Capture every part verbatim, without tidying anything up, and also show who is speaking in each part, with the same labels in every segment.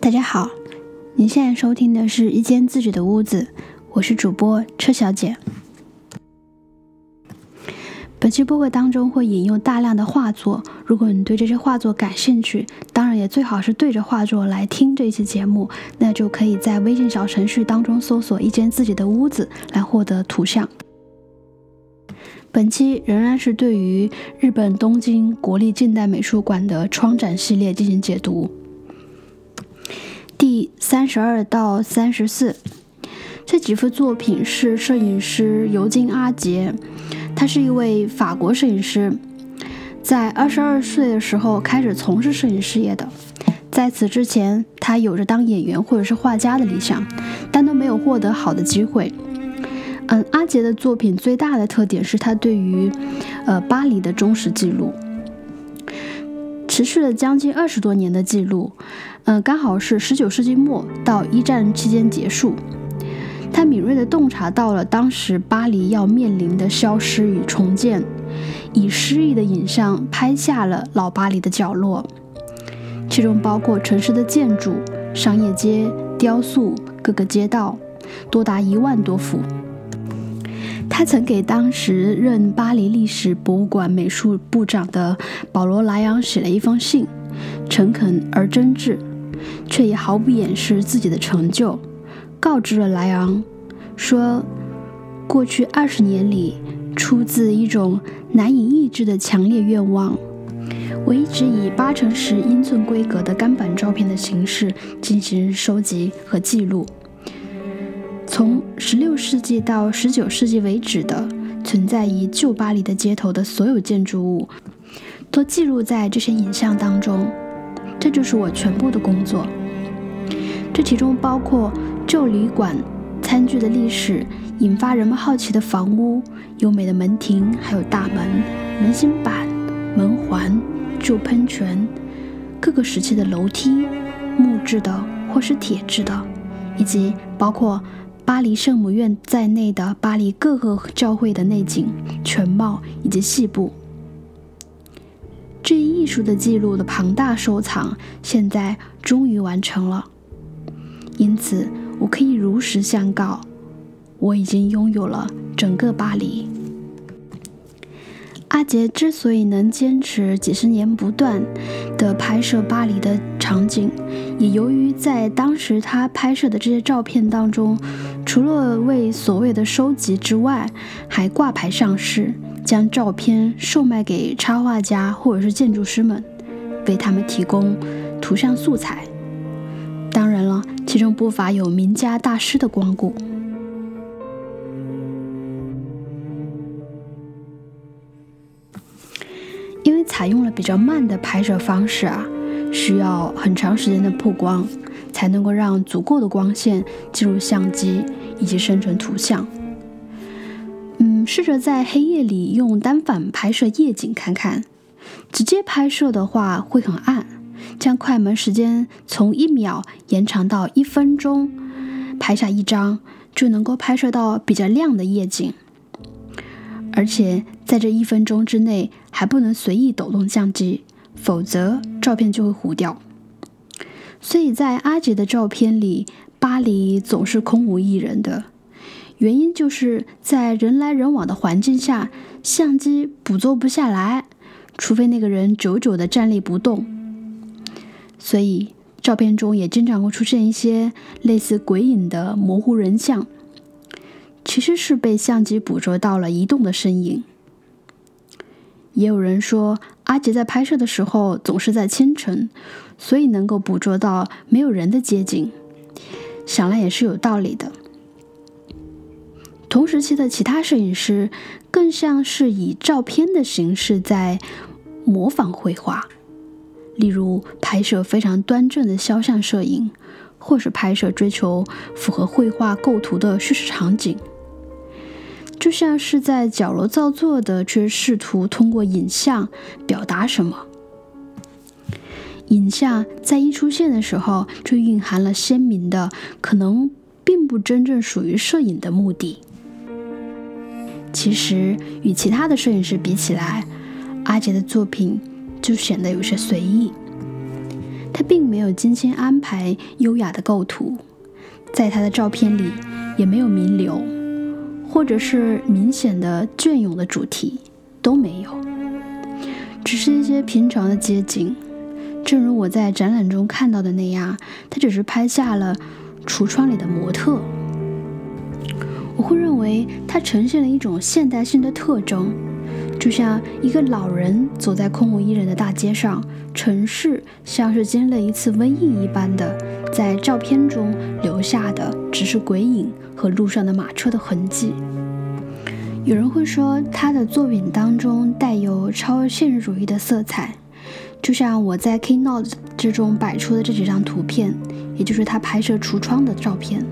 Speaker 1: 大家好，您现在收听的是一间自己的屋子，我是主播车小姐。本期播客当中会引用大量的画作，如果你对这些画作感兴趣，当然也最好是对着画作来听这一期节目，那就可以在微信小程序当中搜索一间自己的屋子来获得图像。本期仍然是对于日本东京国立近代美术馆的窗展系列进行解读。第三十二到三十四，这几幅作品是摄影师尤金·阿杰，他是一位法国摄影师，在二十二岁的时候开始从事摄影事业的。在此之前，他有着当演员或者是画家的理想，但都没有获得好的机会。嗯，阿杰的作品最大的特点是他对于呃巴黎的忠实记录，持续了将近二十多年的记录，嗯、呃，刚好是十九世纪末到一战期间结束。他敏锐地洞察到了当时巴黎要面临的消失与重建，以诗意的影像拍下了老巴黎的角落，其中包括城市的建筑、商业街、雕塑、各个街道，多达一万多幅。他曾给当时任巴黎历史博物馆美术部长的保罗·莱昂写了一封信，诚恳而真挚，却也毫不掩饰自己的成就，告知了莱昂说，过去二十年里，出自一种难以抑制的强烈愿望，我一直以八乘十英寸规格的干板照片的形式进行收集和记录。从十六世纪到十九世纪为止的存在于旧巴黎的街头的所有建筑物，都记录在这些影像当中。这就是我全部的工作。这其中包括旧旅馆、餐具的历史、引发人们好奇的房屋、优美的门庭，还有大门、门芯板、门环、旧喷泉、各个时期的楼梯，木质的或是铁质的，以及包括巴黎圣母院在内的巴黎各个教会的内景全貌以及细部。这一艺术的记录的庞大收藏现在终于完成了，因此我可以如实相告，我已经拥有了整个巴黎。阿杰之所以能坚持几十年不断地拍摄巴黎的场景，也由于在当时他拍摄的这些照片当中，除了为所谓的收集之外，还挂牌上市，将照片售卖给插画家或者是建筑师们，为他们提供图像素材。当然了，其中不乏有名家大师的光顾。因为采用了比较慢的拍摄方式啊，需要很长时间的曝光，才能够让足够的光线进入相机以及生成图像。嗯，试着在黑夜里用单反拍摄夜景看看，直接拍摄的话会很暗，将快门时间从一秒延长到一分钟，拍下一张就能够拍摄到比较亮的夜景。而且在这一分钟之内还不能随意抖动相机，否则照片就会糊掉。所以在阿杰的照片里，巴黎总是空无一人的，原因就是在人来人往的环境下，相机捕捉不下来，除非那个人久久地站立不动。所以照片中也经常会出现一些类似鬼影的模糊人像，其实是被相机捕捉到了移动的身影。也有人说，阿杰在拍摄的时候总是在清晨，所以能够捕捉到没有人的街景，想来也是有道理的。同时期的其他摄影师更像是以照片的形式在模仿绘画，例如拍摄非常端正的肖像摄影，或是拍摄追求符合绘画构图的叙事场景，就像是在矫揉造作的却试图通过影像表达什么。影像在一出现的时候就蕴含了鲜明的可能并不真正属于摄影的目的。其实与其他的摄影师比起来，阿杰的作品就显得有些随意。 他并没有精心安排优雅的构图，在他的照片里也没有名流，或者是明显的隽永的主题，都没有，只是一些平常的街景。正如我在展览中看到的那样，他只是拍下了橱窗里的模特。我会认为它呈现了一种现代性的特征，就像一个老人走在空无一人的大街上，城市像是经历了一次瘟疫一般的，在照片中留下的只是鬼影和路上的马车的痕迹。有人会说他的作品当中带有超现实主义的色彩，就像我在 Keynote 之中摆出的这几张图片，也就是他拍摄橱窗的照片。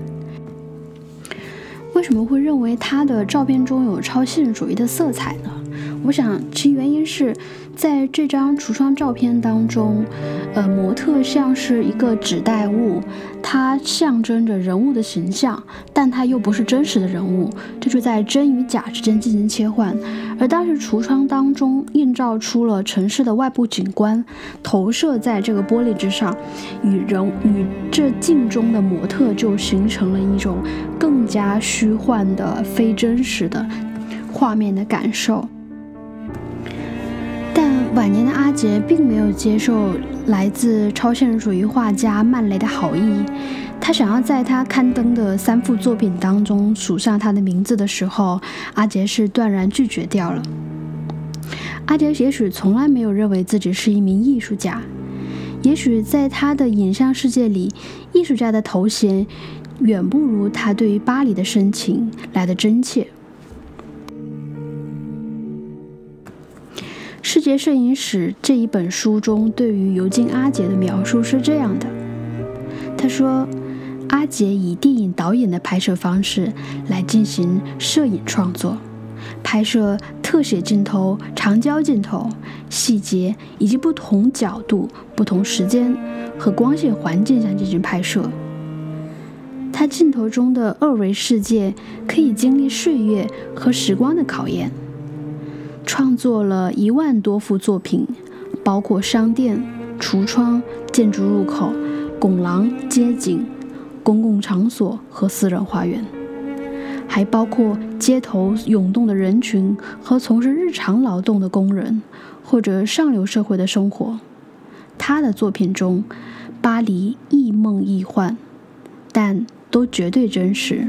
Speaker 1: 为什么会认为他的照片中有超现实主义的色彩呢？我想其原因是在这张橱窗照片当中，呃，模特像是一个指代物，它象征着人物的形象，但它又不是真实的人物，这就在真与假之间进行切换。而当时橱窗当中映照出了城市的外部景观，投射在这个玻璃之上，与人与这镜中的模特就形成了一种更加虚幻的非真实的画面的感受。但晚年的阿杰并没有接受来自超现实主义画家曼雷的好意，他想要在他刊登的三幅作品当中署上他的名字的时候，阿杰是断然拒绝掉了。阿杰也许从来没有认为自己是一名艺术家，也许在他的影像世界里，艺术家的头衔远不如他对于巴黎的深情来得真切。世界摄影史这一本书中对于尤金·阿杰的描述是这样的，他说，阿杰以电影导演的拍摄方式来进行摄影创作，拍摄特写镜头、长焦镜头、细节以及不同角度、不同时间和光线环境下进行拍摄。他镜头中的二维世界可以经历岁月和时光的考验，创作了一万多幅作品，包括商店、橱窗、建筑入口、拱廊、街景、公共场所和私人花园，还包括街头涌动的人群和从事日常劳动的工人，或者上流社会的生活。他的作品中，巴黎亦梦亦幻，但都绝对真实。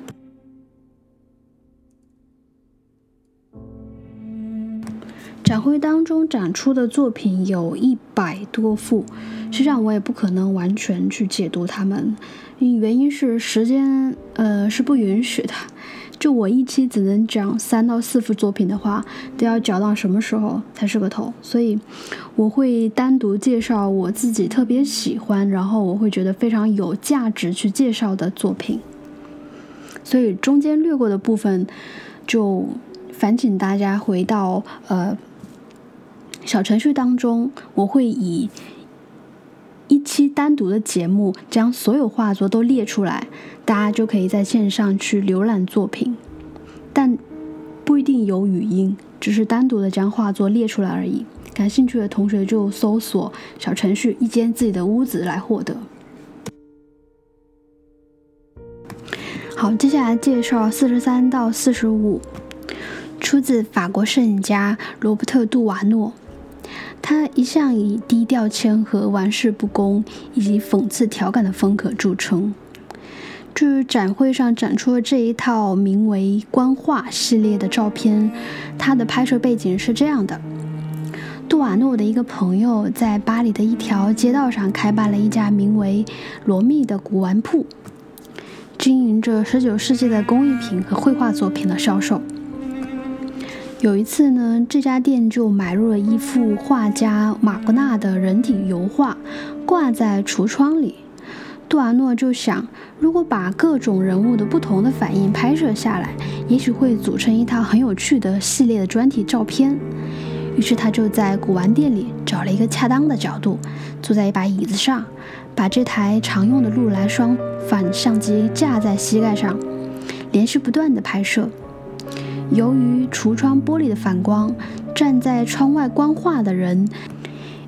Speaker 1: 展会当中展出的作品有一百多幅，实际上我也不可能完全去解读它们，原因是时间呃是不允许的。就我一期只能讲三到四幅作品的话，都要讲到什么时候才是个头，所以我会单独介绍我自己特别喜欢，然后我会觉得非常有价值去介绍的作品，所以中间略过的部分就烦请大家回到呃小程序当中，我会以一期单独的节目将所有画作都列出来，大家就可以在线上去浏览作品，但不一定有语音，只是单独的将画作列出来而已。感兴趣的同学就搜索小程序一间自己的屋子来获得。好，接下来介绍四十三到四十五，出自法国摄影家罗伯特·杜瓦诺。他一向以低调谦和、玩世不恭以及讽刺调侃的风格著称。至于展会上展出的这一套名为《观画》系列的照片，它的拍摄背景是这样的：杜瓦诺的一个朋友在巴黎的一条街道上开办了一家名为罗密的古玩铺，经营着十九世纪的工艺品和绘画作品的销售。有一次呢，这家店就买入了一幅画家马格纳的人体油画，挂在橱窗里。杜瓦诺就想，如果把各种人物的不同的反应拍摄下来，也许会组成一套很有趣的系列的专题照片。于是他就在古玩店里找了一个恰当的角度，坐在一把椅子上，把这台常用的禄来双反相机架在膝盖上，连续不断的拍摄。由于橱窗玻璃的反光，站在窗外观画的人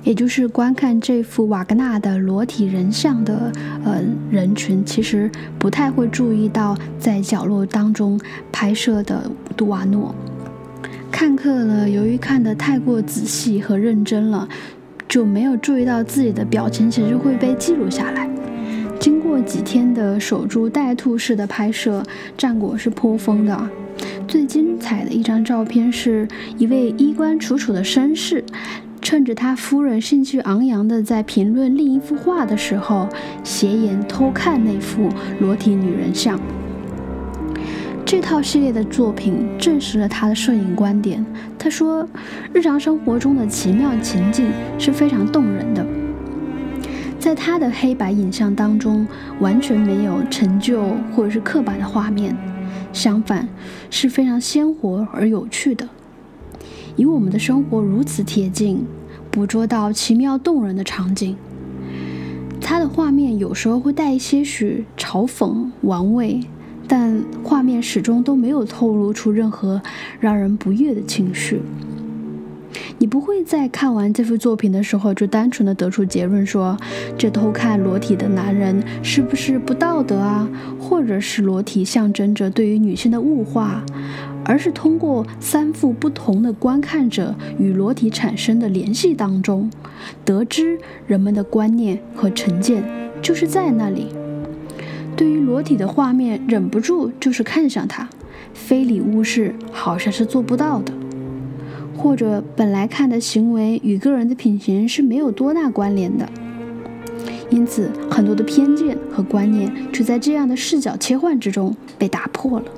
Speaker 1: 也就是观看这幅瓦格纳的裸体人像的呃人群，其实不太会注意到在角落当中拍摄的杜瓦诺。看客呢，由于看得太过仔细和认真了，就没有注意到自己的表情其实会被记录下来。经过几天的守株待兔式的拍摄，战果是颇丰的。最精彩的一张照片是一位衣冠楚楚的绅士，趁着他夫人兴趣昂扬地在评论另一幅画的时候，斜眼偷看那幅裸体女人像。这套系列的作品证实了他的摄影观点。他说，日常生活中的奇妙情境是非常动人的。在他的黑白影像当中，完全没有陈旧或者是刻板的画面，相反是非常鲜活而有趣的，与我们的生活如此贴近，捕捉到奇妙动人的场景。他的画面有时候会带一些许嘲讽玩味，但画面始终都没有透露出任何让人不悦的情绪。你不会在看完这幅作品的时候就单纯的得出结论说，这偷看裸体的男人是不是不道德啊，或者是裸体象征着对于女性的物化，而是通过三幅不同的观看者与裸体产生的联系当中，得知人们的观念和成见就是在那里。对于裸体的画面，忍不住就是看向它，非礼勿视好像是做不到的。或者本来看的行为与个人的品行是没有多大关联的，因此很多的偏见和观念就在这样的视角切换之中被打破了。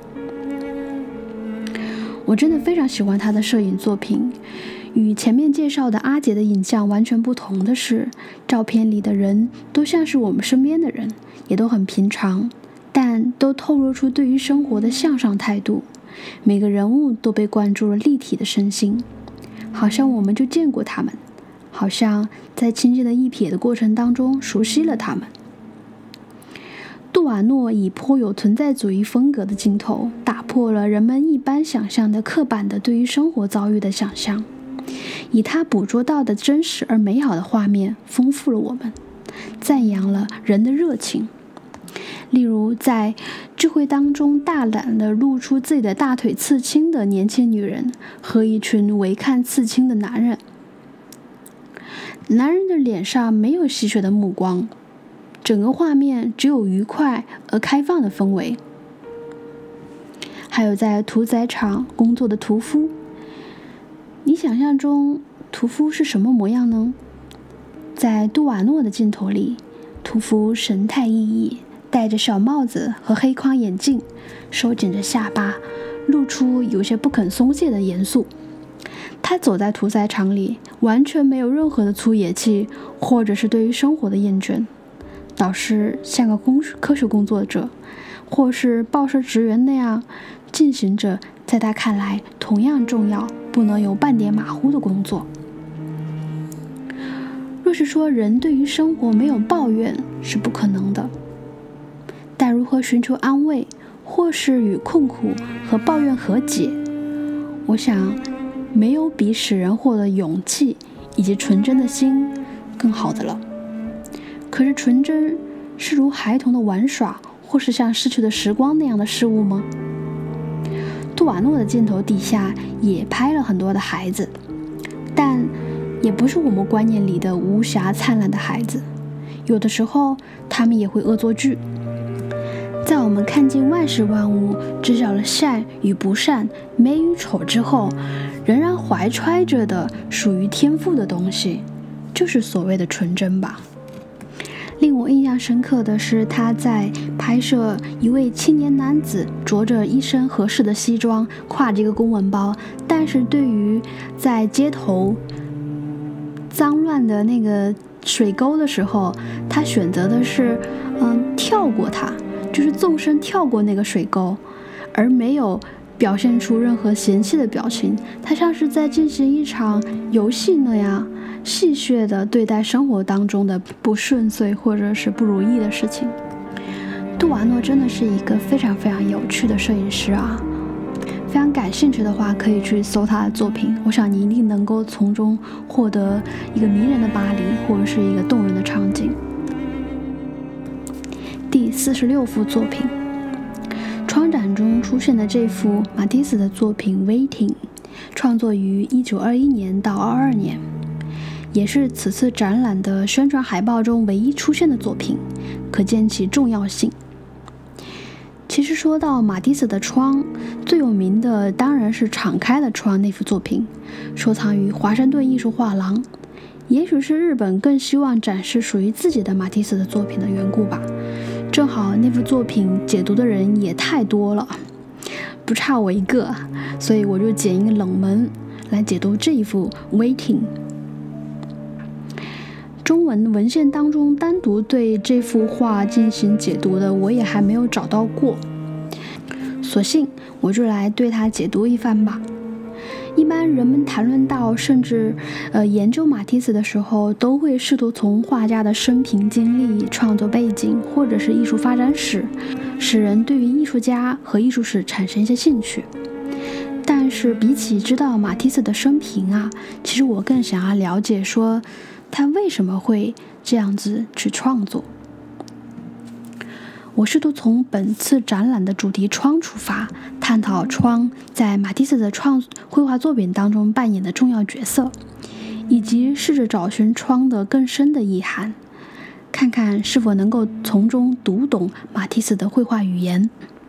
Speaker 1: 我真的非常喜欢他的摄影作品。与前面介绍的阿杰的影像完全不同的是，照片里的人都像是我们身边的人，也都很平常，但都透露出对于生活的向上态度。每个人物都被灌注了立体的身心，好像我们就见过他们，好像在轻轻的一瞥的过程当中熟悉了他们。杜瓦诺以颇有存在主义风格的镜头，打破了人们一般想象的刻板的对于生活遭遇的想象，以他捕捉到的真实而美好的画面丰富了我们，赞扬了人的热情。例如在智慧当中大胆地露出自己的大腿刺青的年轻女人和一群围看刺青的男人，男人的脸上没有戏谑的目光，整个画面只有愉快而开放的氛围。还有在屠宰场工作的屠夫，你想象中屠夫是什么模样呢？在杜瓦诺的镜头里，屠夫神态奕奕，戴着小帽子和黑框眼镜，收紧着下巴，露出有些不肯松懈的严肃。他走在屠宰场里，完全没有任何的粗野气，或者是对于生活的厌倦，倒是像个工科学工作者，或是报社职员那样，进行着在他看来同样重要、不能有半点马虎的工作。若是说人对于生活没有抱怨是不可能的，但如何寻求安慰，或是与困苦和抱怨和解，我想没有比使人获得勇气以及纯真的心更好的了。可是纯真是如孩童的玩耍，或是像逝去的时光那样的事物吗？杜瓦诺的镜头底下也拍了很多的孩子，但也不是我们观念里的无瑕灿烂的孩子，有的时候他们也会恶作剧。在我们看尽万事万物，知晓了善与不善、美与丑之后，仍然怀揣着的属于天赋的东西，就是所谓的纯真吧。令我印象深刻的是，他在拍摄一位青年男子着着一身合适的西装，挎着一个公文包，但是对于在街头脏乱的那个水沟的时候，他选择的是嗯跳过它，就是纵身跳过那个水沟，而没有表现出任何嫌弃的表情，他像是在进行一场游戏那样戏谑地对待生活当中的不顺遂或者是不如意的事情。杜瓦诺真的是一个非常非常有趣的摄影师啊， 非常感兴趣的话，可以去搜他的作品，我想你一定能够从中获得一个迷人的巴黎，或者是一个动人的场景。第四十六幅作品，窗展中出现的这幅马蒂斯的作品 Waiting， 创作于一九二一年到二二年，也是此次展览的宣传海报中唯一出现的作品，可见其重要性。其实说到马蒂斯的窗，最有名的当然是敞开的窗那幅作品，收藏于华盛顿艺术画廊。也许是日本更希望展示属于自己的马蒂斯的作品的缘故吧，正好那幅作品解读的人也太多了，不差我一个，所以我就捡一个冷门来解读这一幅 Waiting。 中文文献当中单独对这幅画进行解读的我也还没有找到过，索性我就来对它解读一番吧。一般人们谈论到甚至呃研究马蒂斯的时候，都会试图从画家的生平经历、创作背景或者是艺术发展史，使人对于艺术家和艺术史产生一些兴趣。但是比起知道马蒂斯的生平啊，其实我更想要了解说他为什么会这样子去创作。我试图从本次展览的主题窗出发，探讨窗在马蒂斯的创绘画作品当中扮演的重要角色，以及试着找寻窗的更深的意涵，看看是否能够从中读懂马蒂斯的绘画语言。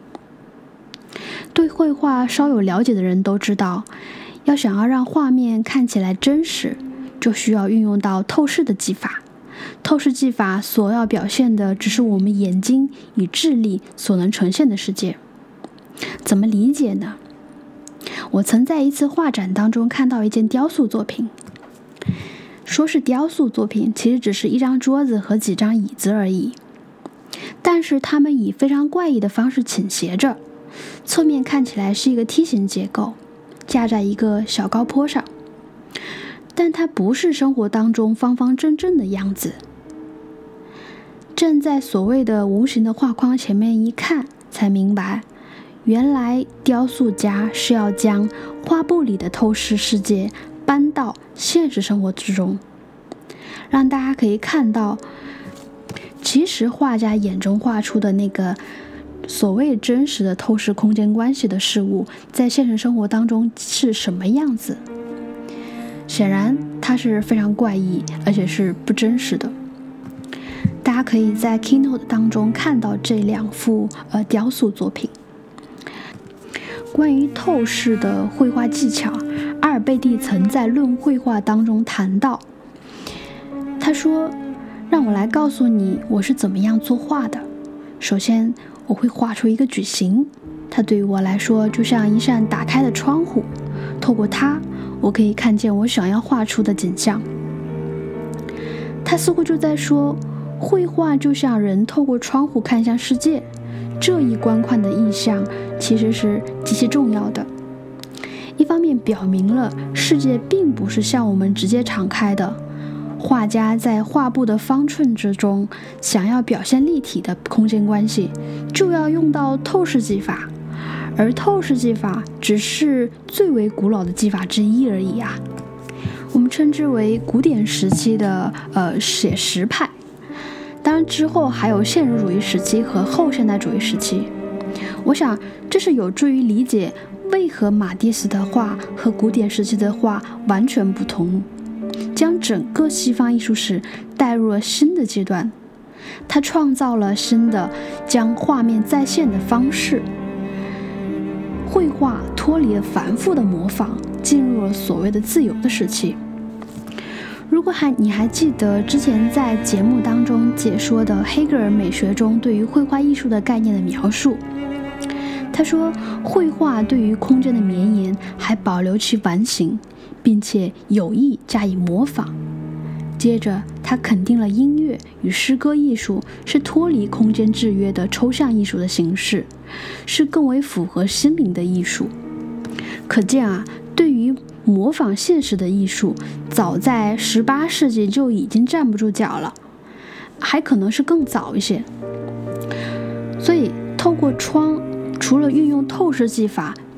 Speaker 1: 对绘画稍有了解的人都知道，要想要让画面看起来真实，就需要运用到透视的技法。透视技法所要表现的只是我们眼睛与智力所能呈现的世界。怎么理解呢？我曾在一次画展当中看到一件雕塑作品，说是雕塑作品，其实只是一张桌子和几张椅子而已，但是它们以非常怪异的方式倾斜着，侧面看起来是一个梯形结构，架在一个小高坡上，但它不是生活当中方方正正的样子。站在所谓的无形的画框前面一看，才明白，原来雕塑家是要将画布里的透视世界搬到现实生活之中，让大家可以看到，其实画家眼中画出的那个所谓真实的透视空间关系的事物，在现实生活当中是什么样子。显然它是非常怪异，而且是不真实的。大家可以在 Keynote 当中看到这两幅呃雕塑作品。关于透视的绘画技巧，阿尔贝蒂曾在《论绘画》当中谈到，他说：“让我来告诉你我是怎么样作画的。首先，我会画出一个矩形，它对于我来说就像一扇打开的窗户，透过它，我可以看见我想要画出的景象。”他似乎就在说，绘画就像人透过窗户看向世界，这一观看的意象其实是极其重要的。一方面表明了世界并不是向我们直接敞开的，画家在画布的方寸之中想要表现立体的空间关系，就要用到透视技法，而透视技法只是最为古老的技法之一而已啊。我们称之为古典时期的呃写实派，当然之后还有现实主义时期和后现代主义时期。我想这是有助于理解为何马蒂斯的画和古典时期的画完全不同，将整个西方艺术史带入了新的阶段。他创造了新的将画面再现的方式，绘画脱离了繁复的模仿，进入了所谓的自由的时期。如果还你还记得之前在节目当中解说的黑格尔美学中对于绘画艺术的概念的描述，他说绘画对于空间的绵延还保留其完形，并且有意加以模仿。接着他肯定了音乐与诗歌艺术是脱离空间制约的抽象艺术的形式，是更为符合心灵的艺术。可见啊，对于模仿现实的艺术，早在十八世纪就已经站不住脚了，还可能是更早一些。所以透过窗，除了运用透视技法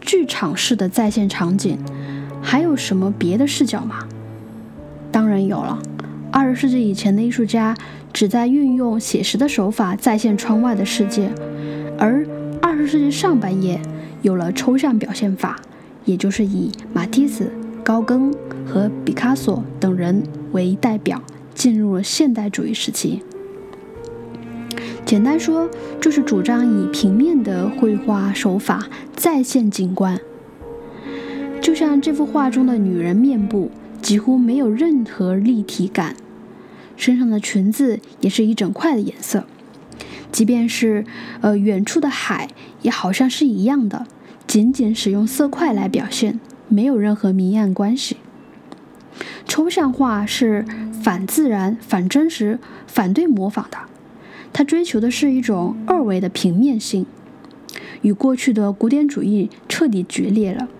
Speaker 1: 剧场式的再现场景，还有什么别的视角吗？当然有了。二十世纪以前的艺术家只在运用写实的手法再现窗外的世界，而二十世纪上半叶有了抽象表现法，也就是以马蒂斯、高更和毕卡索等人为代表，进入了现代主义时期。简单说，就是主张以平面的绘画手法再现景观。就像这幅画中的女人面部几乎没有任何立体感，身上的裙子也是一整块的颜色，即便是呃远处的海也好像是一样的，仅仅使用色块来表现，没有任何明暗关系。抽象画是反自然、反真实、反对模仿的，它追求的是一种二维的平面性，与过去的古典主义彻底决裂了。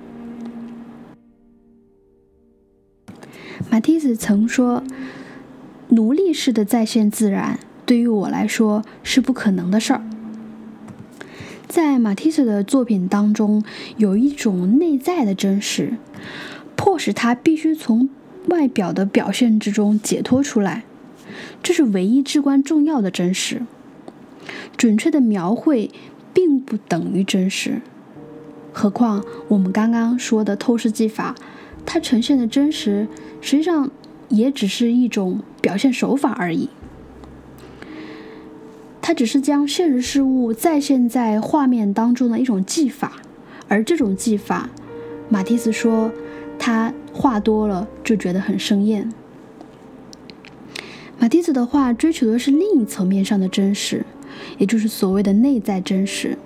Speaker 1: 马蒂斯曾说，奴隶式的再现自然对于我来说是不可能的事儿。在马蒂斯的作品当中，有一种内在的真实，迫使他必须从外表的表现之中解脱出来，这是唯一至关重要的真实。准确的描绘并不等于真实，何况我们刚刚说的透视技法，它呈现的真实实际上也只是一种表现手法而已，它只是将现实事物再现在画面当中的一种技法，而这种技法，马蒂斯说他画多了就觉得很生厌。马蒂斯的画追求的是另一层面上的真实，也就是所谓的内在真实。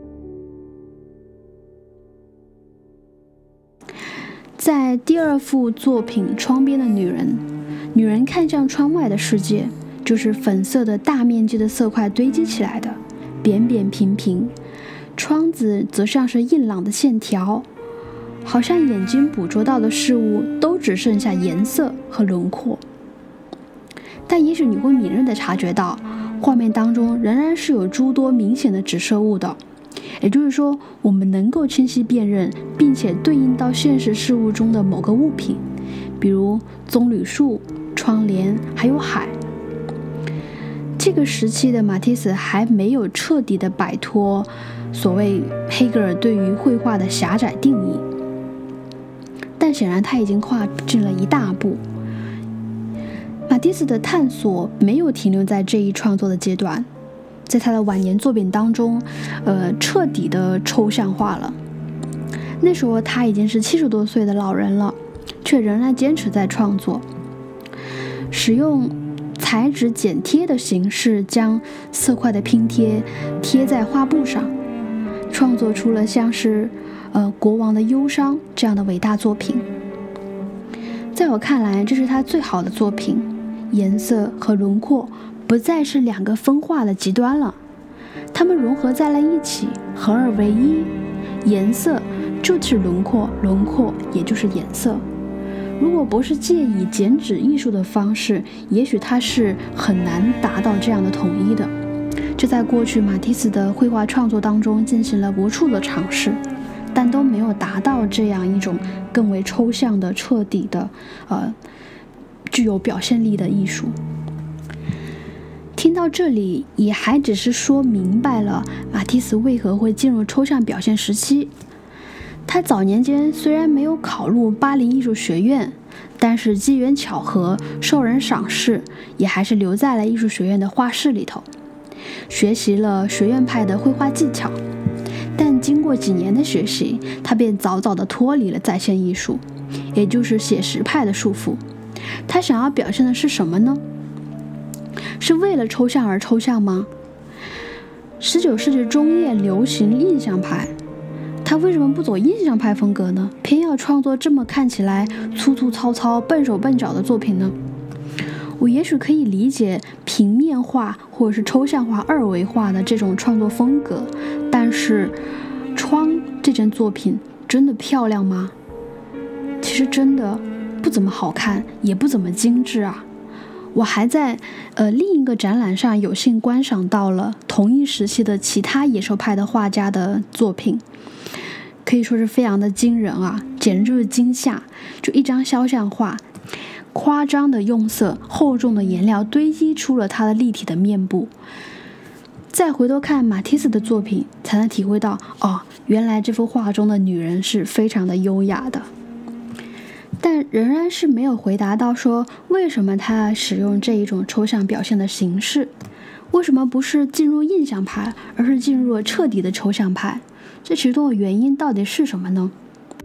Speaker 1: 在第二幅作品《窗边的女人》，女人看向窗外的世界，就是粉色的大面积的色块堆积起来的，扁扁平平，窗子则像是硬朗的线条，好像眼睛捕捉到的事物都只剩下颜色和轮廓。但也许你会敏锐地察觉到，画面当中仍然是有诸多明显的指涉物的，也就是说，我们能够清晰辨认并且对应到现实事物中的某个物品，比如棕榈树、窗帘还有海。这个时期的马蒂斯还没有彻底的摆脱所谓黑格尔对于绘画的狭窄定义，但显然他已经跨进了一大步。马蒂斯的探索没有停留在这一创作的阶段，在他的晚年作品当中，呃，彻底的抽象化了。那时候他已经是七十多岁的老人了，却仍然坚持在创作，使用彩纸剪贴的形式将色块的拼贴贴在画布上，创作出了像是呃国王的忧伤这样的伟大作品。在我看来，这是他最好的作品，颜色和轮廓不再是两个分化的极端了，它们融合在了一起，合二为一。颜色就是轮廓，轮廓也就是颜色。如果不是借以剪纸艺术的方式，也许它是很难达到这样的统一的。这在过去马蒂斯的绘画创作当中进行了无数的尝试，但都没有达到这样一种更为抽象的、彻底的、呃，具有表现力的艺术。听到这里，也还只是说明白了马蒂斯为何会进入抽象表现时期。他早年间虽然没有考入巴黎艺术学院，但是机缘巧合，受人赏识，也还是留在了艺术学院的画室里头，学习了学院派的绘画技巧。但经过几年的学习，他便早早地脱离了再现艺术，也就是写实派的束缚。他想要表现的是什么呢？是为了抽象而抽象吗？十九世纪中叶流行印象派，他为什么不走印象派风格呢？偏要创作这么看起来粗粗糙糙、笨手笨脚的作品呢？我也许可以理解平面化或者是抽象化、二维化的这种创作风格，但是窗这件作品真的漂亮吗？其实真的不怎么好看，也不怎么精致啊。我还在呃另一个展览上有幸观赏到了同一时期的其他野兽派的画家的作品， 可以说是非常的惊人啊，简直就是惊吓。就一张肖像画，夸张的用色，厚重的颜料堆积出了他的立体的面部。再回头看马蒂斯的作品，才能体会到，哦，原来这幅画中的女人是非常的优雅的。但仍然是没有回答到说，为什么他使用这一种抽象表现的形式，为什么不是进入印象派，而是进入了彻底的抽象派？这其中的原因到底是什么呢？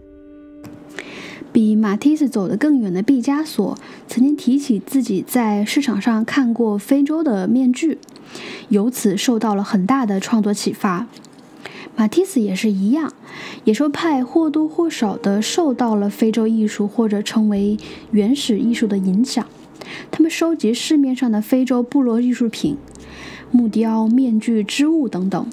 Speaker 1: 比马蒂斯走得更远的毕加索曾经提起自己在市场上看过非洲的面具，由此受到了很大的创作启发。马蒂斯也是一样，野兽派或多或少地受到了非洲艺术或者称为原始艺术的影响。他们收集市面上的非洲部落艺术品，木雕、面具、织物等等。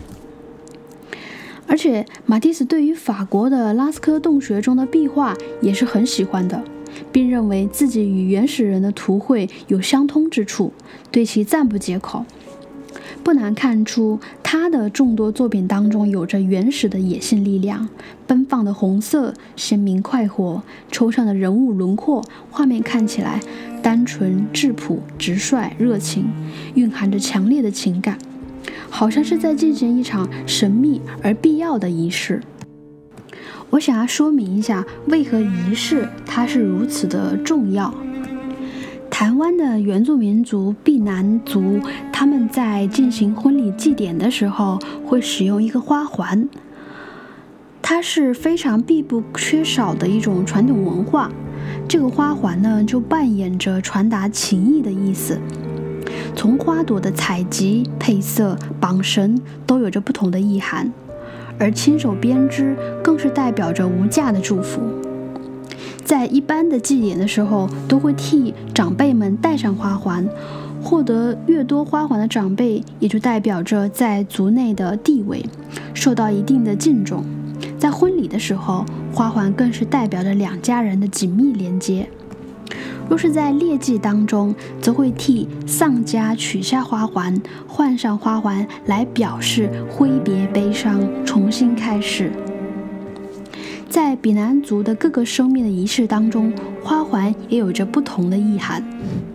Speaker 1: 而且马蒂斯对于法国的拉斯科洞穴中的壁画也是很喜欢的，并认为自己与原始人的图绘有相通之处，对其赞不绝口。不难看出，他的众多作品当中有着原始的野性力量，奔放的红色，鲜明快活，抽象的人物轮廓，画面看起来单纯质朴、直率、热情，蕴含着强烈的情感，好像是在进行一场神秘而必要的仪式。我想要说明一下，为何仪式它是如此的重要。台湾的原住民族卑南族，他们在进行婚礼祭典的时候会使用一个花环，它是非常必不缺少的一种传统文化。这个花环呢，就扮演着传达情意的意思。从花朵的采集、配色、绑绳都有着不同的意涵，而亲手编织更是代表着无价的祝福。在一般的祭典的时候，都会替长辈们戴上花环，获得越多花环的长辈，也就代表着在族内的地位，受到一定的敬重。在婚礼的时候，花环更是代表着两家人的紧密连接。若是在猎祭当中，则会替丧家取下花环，换上花环来表示挥别悲伤，重新开始。在卑南族的各个生命的仪式当中，花环也有着不同的意涵。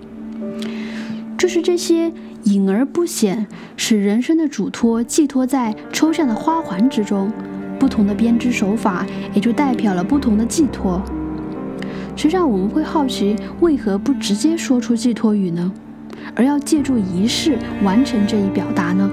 Speaker 1: 就是这些隐而不显，使人生的嘱托寄托在抽象的花环之中，不同的编织手法也就代表了不同的寄托。实际上我们会好奇，为何不直接说出寄托语呢，而要借助仪式完成这一表达呢？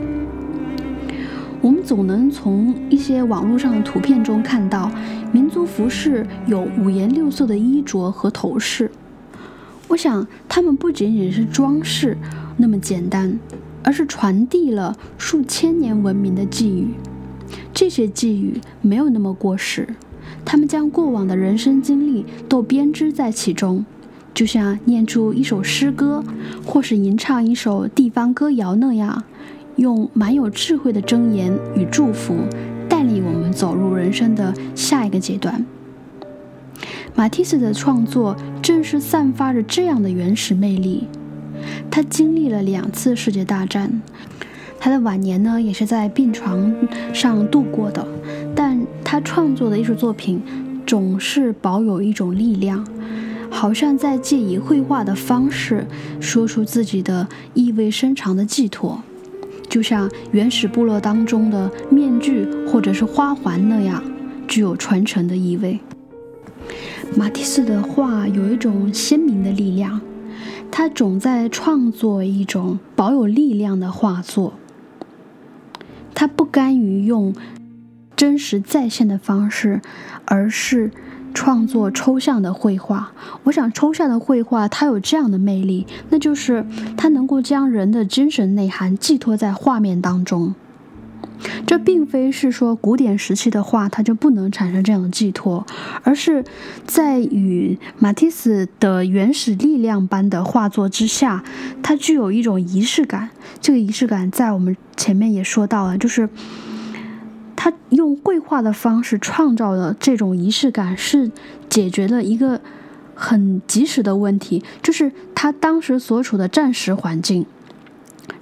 Speaker 1: 我们总能从一些网络上的图片中看到，民族服饰有五颜六色的衣着和头饰。我想，它们不仅仅是装饰那么简单，而是传递了数千年文明的寄语。这些寄语没有那么过时，他们将过往的人生经历都编织在其中，就像念出一首诗歌，或是吟唱一首地方歌谣那样，用蛮有智慧的箴言与祝福，带领我们走入人生的下一个阶段。马蒂斯的创作正是散发着这样的原始魅力。他经历了两次世界大战，他的晚年呢也是在病床上度过的，但他创作的艺术作品总是保有一种力量，好像在借以绘画的方式说出自己的意味深长的寄托，就像原始部落当中的面具或者是花环那样，具有传承的意味。马蒂斯的画有一种鲜明的力量，他总在创作一种保有力量的画作。他不甘于用真实再现的方式，而是创作抽象的绘画。我想抽象的绘画它有这样的魅力，那就是它能够将人的精神内涵寄托在画面当中。这并非是说古典时期的画它就不能产生这样的寄托，而是在与马蒂斯的原始力量般的画作之下，它具有一种仪式感。这个仪式感在我们前面也说到了，就是他用绘画的方式创造的这种仪式感，是解决了一个很及时的问题，就是他当时所处的战时环境，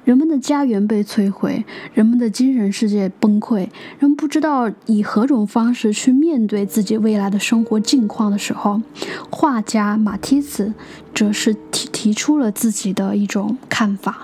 Speaker 1: 人们的家园被摧毁，人们的精神世界崩溃，人们不知道以何种方式去面对自己未来的生活境况的时候，画家马蒂斯则是提提出了自己的一种看法。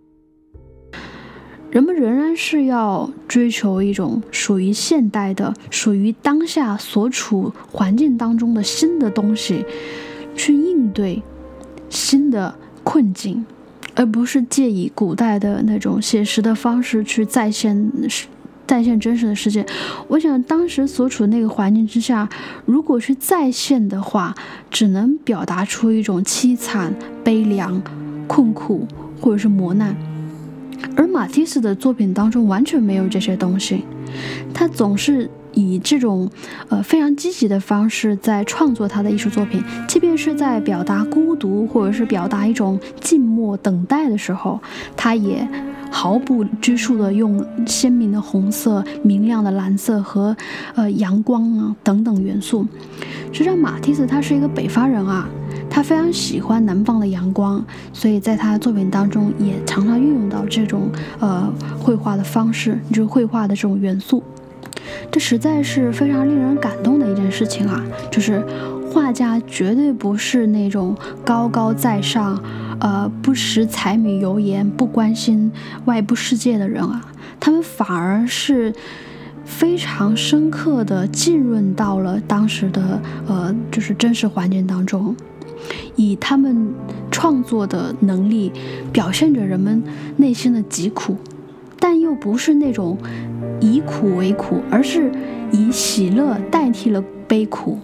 Speaker 1: 人们仍然是要追求一种属于现代的、属于当下所处环境当中的新的东西，去应对新的困境，而不是借以古代的那种写实的方式去再现再现真实的世界。我想当时所处的那个环境之下，如果去再现的话，只能表达出一种凄惨、悲凉、困苦或者是磨难。而马蒂斯的作品当中完全没有这些东西，他总是以这种呃非常积极的方式在创作他的艺术作品，即便是在表达孤独或者是表达一种静默等待的时候，他也毫不拘束地用鲜明的红色、明亮的蓝色和呃阳光啊等等元素。实际上马蒂斯他是一个北方人啊，他非常喜欢南方的阳光，所以在他的作品当中也常常运用到这种呃绘画的方式，就是绘画的这种元素。这实在是非常令人感动的一件事情啊！就是画家绝对不是那种高高在上，呃，不识柴米油盐，不关心外部世界的人啊，他们反而是非常深刻地浸润到了当时的呃，就是真实环境当中，以他们创作的能力表现着人们内心的疾苦，但又不是那种以苦为苦，而是以喜乐代替了悲苦。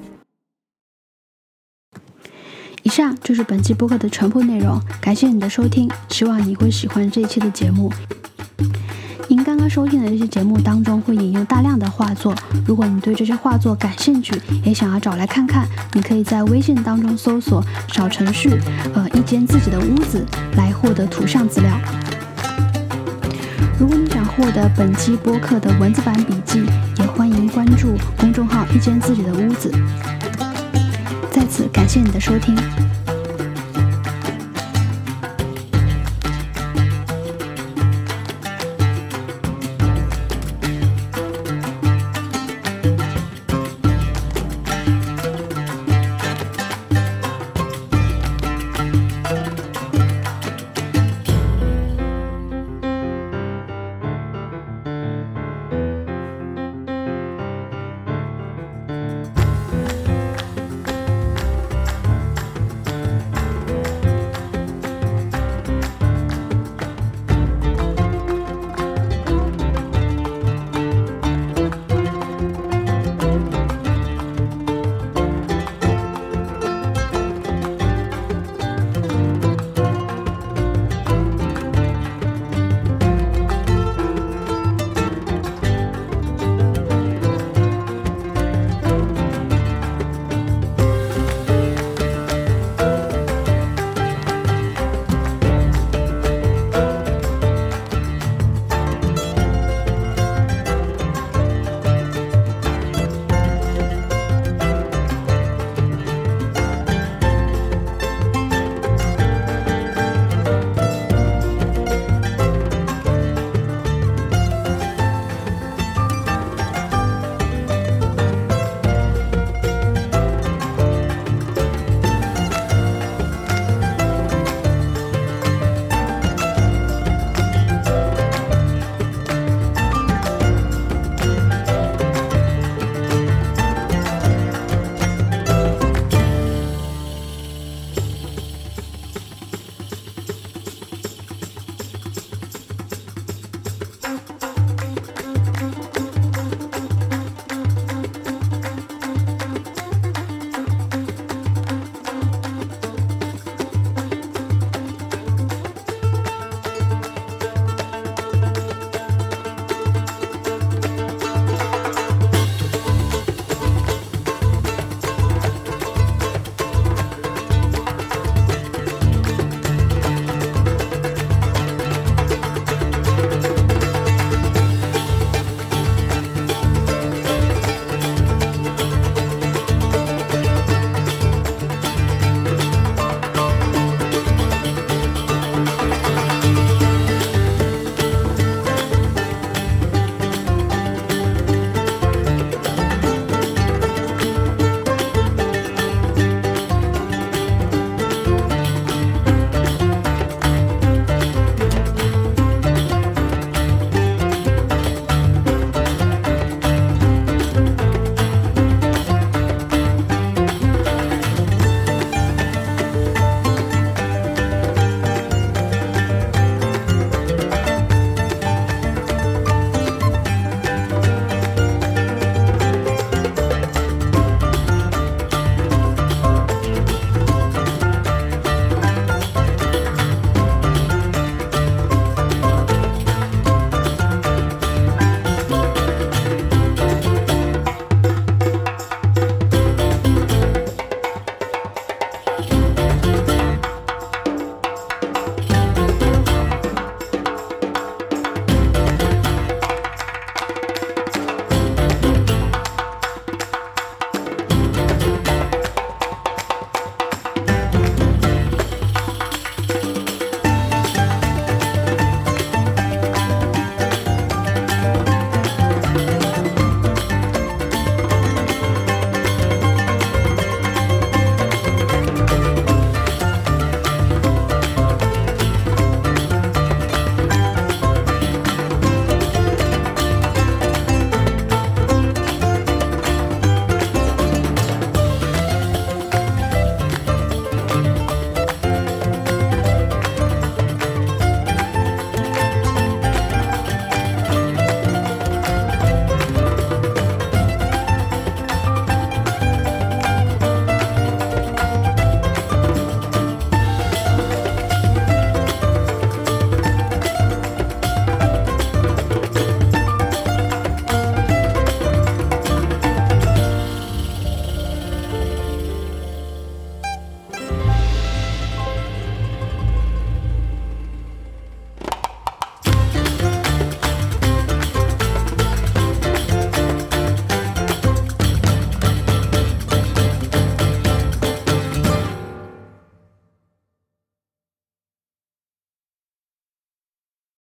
Speaker 1: 以上就是本期播客的全部内容，感谢你的收听，希望你会喜欢这一期的节目。您刚刚收听的这些节目当中会引用大量的画作，如果你对这些画作感兴趣，也想要找来看看，你可以在微信当中搜索小程序呃一间自己的屋子来获得图像资料。如果你想获得本期播客的文字版笔记，也欢迎关注公众号一间自己的屋子。在此感谢你的收听。